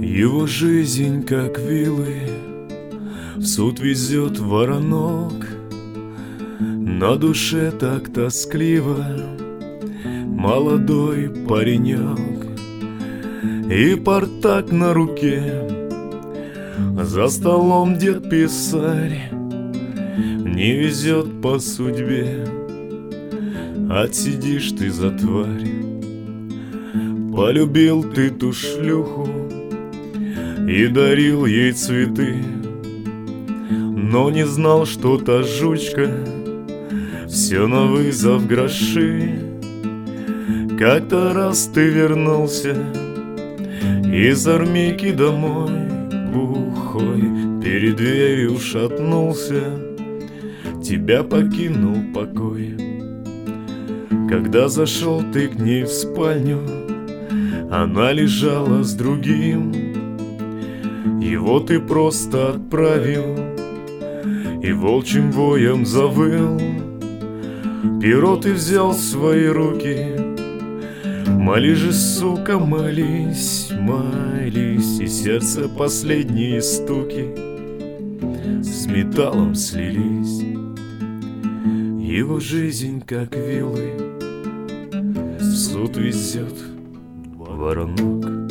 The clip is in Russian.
Его жизнь как вилы в суд везет воронок. На душе так тоскливо молодой паренек. И портак на руке, за столом дед-писарь. Не везет по судьбе, отсидишь ты за тварь. Полюбил ты ту шлюху и дарил ей цветы, но не знал, что та жучка все на вызов гроши. Как-то раз ты вернулся из армейки домой бухой, перед дверью шатнулся, тебя покинул покой. Когда зашел ты к ней в спальню, она лежала с другим. Его ты просто отправил и волчьим воем завыл. Перо ты взял в свои руки, молись же, сука, молись, молись. И сердце последние стуки с металлом слились. Его жизнь как вилы в суд везет воронок.